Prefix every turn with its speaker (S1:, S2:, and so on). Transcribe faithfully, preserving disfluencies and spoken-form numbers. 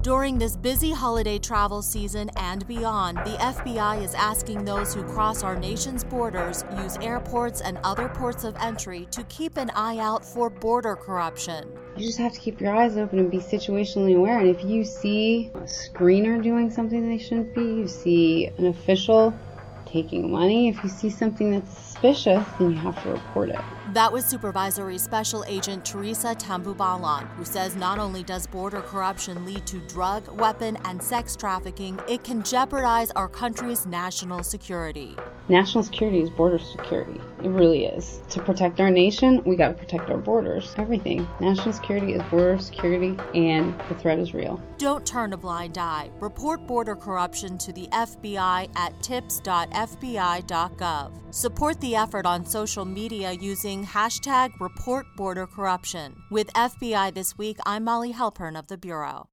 S1: During this busy holiday travel season and beyond, the F B I is asking those who cross our nation's borders use airports and other ports of entry to keep an eye out for border corruption.
S2: You just have to keep your eyes open and be situationally aware. And if you see a screener doing something they shouldn't be, you see an official taking money, if you see something that's suspicious, then you have to report it.
S1: That was Supervisory Special Agent Teresa Tambubalan, who says not only does border corruption lead to drug, weapon, and sex trafficking, it can jeopardize our country's national security.
S2: National security is border security. It really is. To protect our nation, we got to protect our borders. Everything. National security is border security, and the threat is real.
S1: Don't turn a blind eye. Report border corruption to the F B I at tips dot f b i dot gov. Support the effort on social media using hashtag Report Border Corruption. With F B I This Week, I'm Molly Halpern of the Bureau.